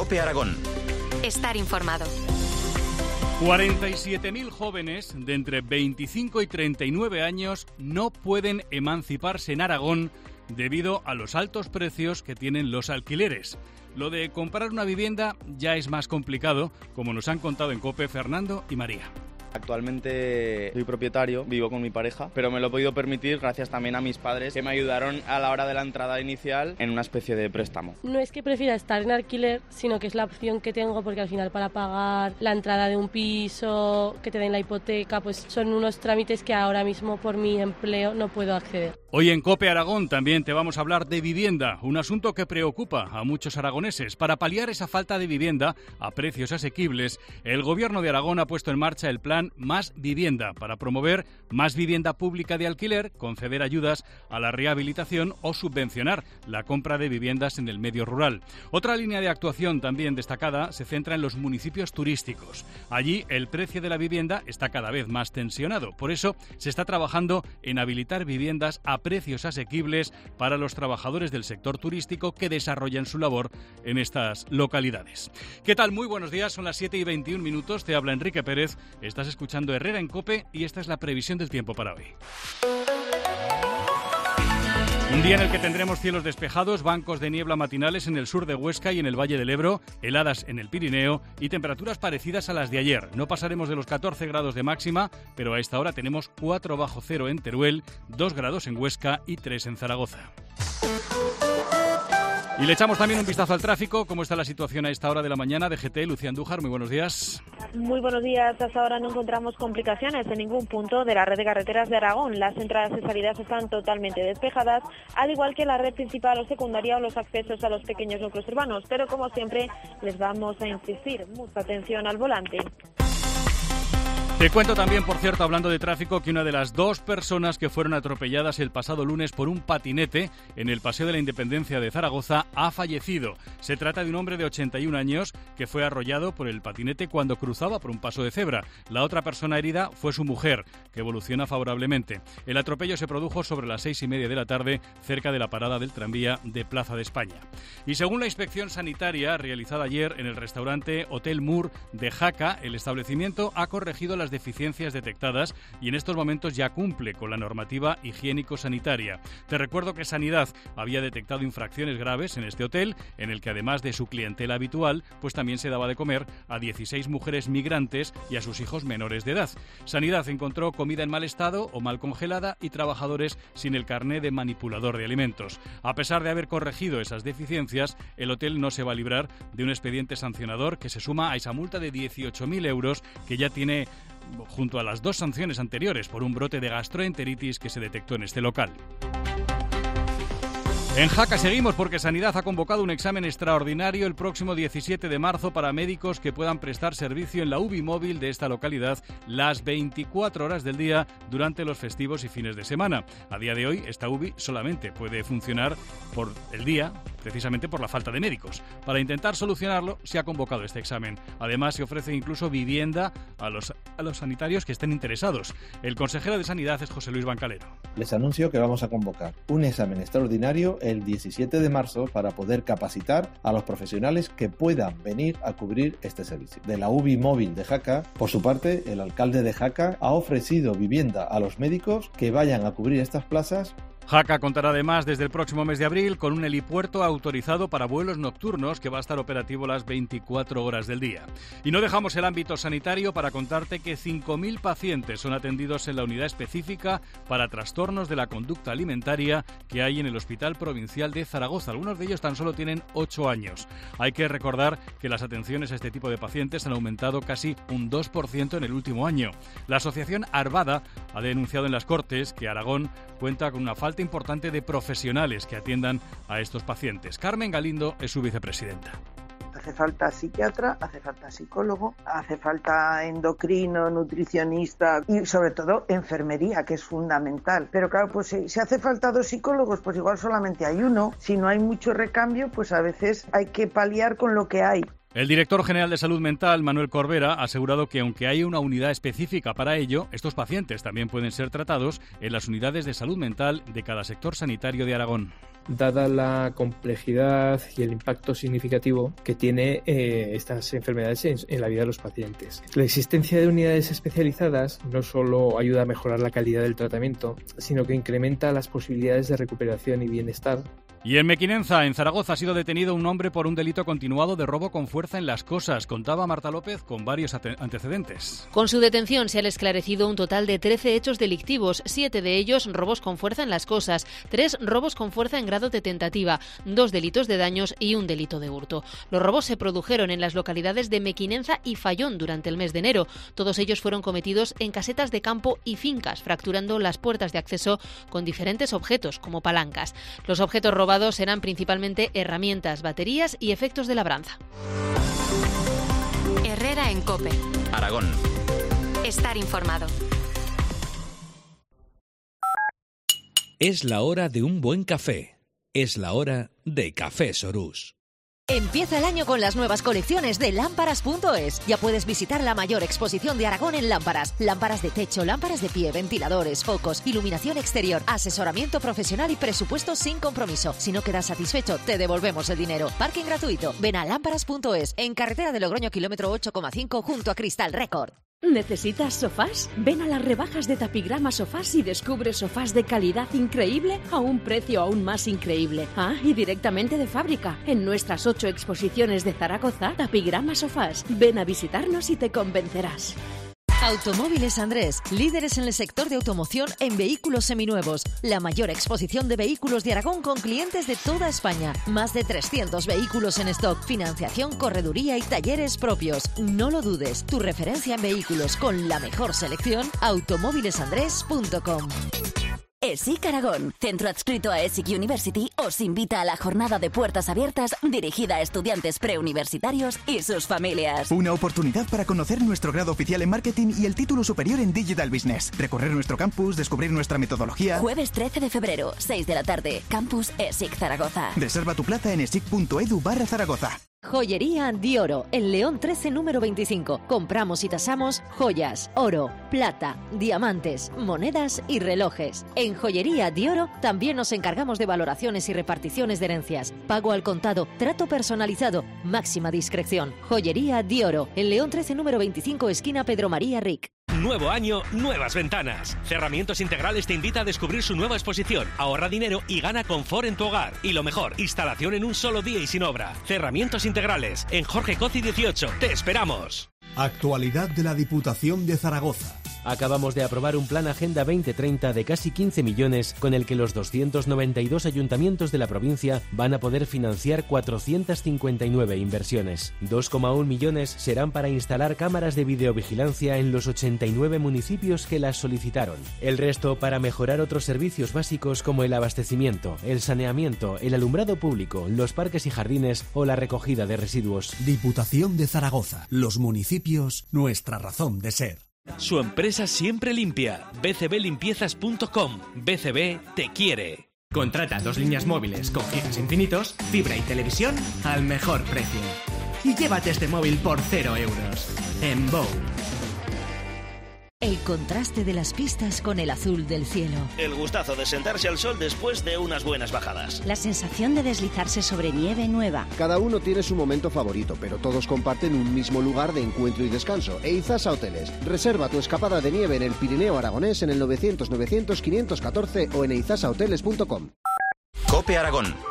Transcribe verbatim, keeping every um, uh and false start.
COPE Aragón. Estar informado. cuarenta y siete mil jóvenes de entre veinticinco y treinta y nueve años no pueden emanciparse en Aragón debido a los altos precios que tienen los alquileres. Lo de comprar una vivienda ya es más complicado, como nos han contado en COPE Fernando y María. Actualmente soy propietario, vivo con mi pareja, pero me lo he podido permitir gracias también a mis padres, que me ayudaron a la hora de la entrada inicial en una especie de préstamo. No es que prefiera estar en alquiler, sino que es la opción que tengo, porque al final para pagar la entrada de un piso, que te den la hipoteca, pues son unos trámites que ahora mismo por mi empleo no puedo acceder. Hoy en COPE Aragón también te vamos a hablar de vivienda, un asunto que preocupa a muchos aragoneses. Para paliar esa falta de vivienda a precios asequibles, el Gobierno de Aragón ha puesto en marcha el plan Más Vivienda para promover más vivienda pública de alquiler, conceder ayudas a la rehabilitación o subvencionar la compra de viviendas en el medio rural. Otra línea de actuación también destacada se centra en los municipios turísticos. Allí el precio de la vivienda está cada vez más tensionado. Por eso se está trabajando en habilitar viviendas a precios asequibles para los trabajadores del sector turístico que desarrollan su labor en estas localidades. ¿Qué tal? Muy buenos días, son las siete y veintiún minutos, te habla Enrique Pérez, estás escuchando Herrera en COPE y esta es la previsión del tiempo para hoy. Un día en el que tendremos cielos despejados, bancos de niebla matinales en el sur de Huesca y en el Valle del Ebro, heladas en el Pirineo y temperaturas parecidas a las de ayer. No pasaremos de los catorce grados de máxima, pero a esta hora tenemos cuatro bajo cero en Teruel, dos grados en Huesca y tres en Zaragoza. Y le echamos también un vistazo al tráfico. ¿Cómo está la situación a esta hora de la mañana? D G T, Lucía Andújar, muy buenos días. Muy buenos días. Hasta ahora no encontramos complicaciones en ningún punto de la red de carreteras de Aragón. Las entradas y salidas están totalmente despejadas, al igual que la red principal o secundaria o los accesos a los pequeños núcleos urbanos. Pero como siempre, les vamos a insistir, mucha atención al volante. Te cuento también, por cierto, hablando de tráfico, que una de las dos personas que fueron atropelladas el pasado lunes por un patinete en el Paseo de la Independencia de Zaragoza ha fallecido. Se trata de un hombre de ochenta y un años que fue arrollado por el patinete cuando cruzaba por un paso de cebra. La otra persona herida fue su mujer, que evoluciona favorablemente. El atropello se produjo sobre las seis y media de la tarde, cerca de la parada del tranvía de Plaza de España. Y según la inspección sanitaria realizada ayer en el restaurante Hotel Mur de Jaca, el establecimiento ha corregido las deficiencias detectadas y en estos momentos ya cumple con la normativa higiénico-sanitaria. Te recuerdo que Sanidad había detectado infracciones graves en este hotel, en el que además de su clientela habitual, pues también se daba de comer a dieciséis mujeres migrantes y a sus hijos menores de edad. Sanidad encontró comida en mal estado o mal congelada y trabajadores sin el carné de manipulador de alimentos. A pesar de haber corregido esas deficiencias, el hotel no se va a librar de un expediente sancionador que se suma a esa multa de dieciocho mil euros que ya tiene junto a las dos sanciones anteriores por un brote de gastroenteritis que se detectó en este local. En Jaca seguimos porque Sanidad ha convocado un examen extraordinario el próximo diecisiete de marzo para médicos que puedan prestar servicio en la U B I móvil de esta localidad las veinticuatro horas del día durante los festivos y fines de semana. A día de hoy, esta U B I solamente puede funcionar por el día, precisamente por la falta de médicos. Para intentar solucionarlo, se ha convocado este examen. Además, se ofrece incluso vivienda a los, a los sanitarios que estén interesados. El consejero de Sanidad es José Luis Bancalero. Les anuncio que vamos a convocar un examen extraordinario el diecisiete de marzo para poder capacitar a los profesionales que puedan venir a cubrir este servicio. De la U B I móvil de Jaca, por su parte, el alcalde de Jaca ha ofrecido vivienda a los médicos que vayan a cubrir estas plazas. Jaca contará además desde el próximo mes de abril con un helipuerto autorizado para vuelos nocturnos que va a estar operativo las veinticuatro horas del día. Y no dejamos el ámbito sanitario para contarte que cinco mil pacientes son atendidos en la unidad específica para trastornos de la conducta alimentaria que hay en el Hospital Provincial de Zaragoza. Algunos de ellos tan solo tienen ocho años. Hay que recordar que las atenciones a este tipo de pacientes han aumentado casi un dos por ciento en el último año. La asociación Arvada ha denunciado en las Cortes que Aragón cuenta con una falta importante de profesionales que atiendan a estos pacientes. Carmen Galindo es su vicepresidenta. Hace falta psiquiatra, hace falta psicólogo, hace falta endocrino, nutricionista y sobre todo enfermería, que es fundamental. Pero claro, pues si, si hace falta dos psicólogos, pues igual solamente hay uno. Si no hay mucho recambio, pues a veces hay que paliar con lo que hay. El director general de Salud Mental, Manuel Corbera, ha asegurado que aunque hay una unidad específica para ello, estos pacientes también pueden ser tratados en las unidades de salud mental de cada sector sanitario de Aragón. Dada la complejidad y el impacto significativo que tiene eh, estas enfermedades en, en la vida de los pacientes. La existencia de unidades especializadas no solo ayuda a mejorar la calidad del tratamiento, sino que incrementa las posibilidades de recuperación y bienestar. Y en Mequinenza, en Zaragoza, ha sido detenido un hombre por un delito continuado de robo con fuerza en Las Cosas. Contaba Marta López con varios antecedentes. Con su detención se han esclarecido un total de trece hechos delictivos, siete de ellos robos con fuerza en Las Cosas, tres robos con fuerza en grado de tentativa, dos delitos de daños y un delito de hurto. Los robos se produjeron en las localidades de Mequinenza y Fallón durante el mes de enero. Todos ellos fueron cometidos en casetas de campo y fincas, fracturando las puertas de acceso con diferentes objetos, como palancas. Los objetos robados eran principalmente herramientas, baterías y efectos de labranza. Herrera en COPE. Aragón. Estar informado. Es la hora de un buen café. Es la hora de Café Sorús. Empieza el año con las nuevas colecciones de lámparas punto es. Ya puedes visitar la mayor exposición de Aragón en lámparas. Lámparas de techo, lámparas de pie, ventiladores, focos, iluminación exterior, asesoramiento profesional y presupuesto sin compromiso. Si no quedas satisfecho, te devolvemos el dinero. Parking gratuito. Ven a lámparas punto es, en carretera de Logroño, kilómetro ocho coma cinco, junto a Cristal Record. ¿Necesitas sofás? Ven a las rebajas de Tapigrama Sofás y descubre sofás de calidad increíble a un precio aún más increíble. Ah, y directamente de fábrica. En nuestras ocho exposiciones de Zaragoza, Tapigrama Sofás. Ven a visitarnos y te convencerás. Automóviles Andrés, líderes en el sector de automoción en vehículos seminuevos. La mayor exposición de vehículos de Aragón con clientes de toda España. Más de trescientos vehículos en stock, financiación, correduría y talleres propios. No lo dudes, tu referencia en vehículos con la mejor selección, automóviles andrés punto com. ESIC Aragón, centro adscrito a ESIC University, os invita a la jornada de puertas abiertas dirigida a estudiantes preuniversitarios y sus familias. Una oportunidad para conocer nuestro grado oficial en marketing y el título superior en Digital Business. Recorrer nuestro campus, descubrir nuestra metodología. Jueves trece de febrero, seis de la tarde, Campus ESIC Zaragoza. Reserva tu plaza en esic punto edu barra Zaragoza. Joyería Dioro, en León trece, número veinticinco. Compramos y tasamos joyas, oro, plata, diamantes, monedas y relojes. En Joyería Dioro también nos encargamos de valoraciones y reparticiones de herencias. Pago al contado, trato personalizado, máxima discreción. Joyería Dioro, en León trece, número veinticinco, esquina Pedro María Ric. Nuevo año, nuevas ventanas. Cerramientos Integrales te invita a descubrir su nueva exposición. Ahorra dinero y gana confort en tu hogar. Y lo mejor, instalación en un solo día y sin obra. Cerramientos Integrales, en Jorge Coci dieciocho. ¡Te esperamos! Actualidad de la Diputación de Zaragoza. Acabamos de aprobar un plan Agenda veinte treinta de casi quince millones con el que los doscientos noventa y dos ayuntamientos de la provincia van a poder financiar cuatrocientas cincuenta y nueve inversiones. dos coma uno millones serán para instalar cámaras de videovigilancia en los ochenta y nueve municipios que las solicitaron. El resto para mejorar otros servicios básicos como el abastecimiento, el saneamiento, el alumbrado público, los parques y jardines o la recogida de residuos. Diputación de Zaragoza. Los municipios, nuestra razón de ser. Su empresa siempre limpia. b c b limpiezas punto com. B C B te quiere. Contrata dos líneas móviles con gigas infinitos, fibra y televisión al mejor precio. Y llévate este móvil por cero euros. En Bow. El contraste de las pistas con el azul del cielo. El gustazo de sentarse al sol después de unas buenas bajadas. La sensación de deslizarse sobre nieve nueva. Cada uno tiene su momento favorito, pero todos comparten un mismo lugar de encuentro y descanso. Eizasa Hoteles. Reserva tu escapada de nieve en el Pirineo Aragonés en el novecientos novecientos quinientos catorce o en eizasa hoteles punto com. COPE Aragón.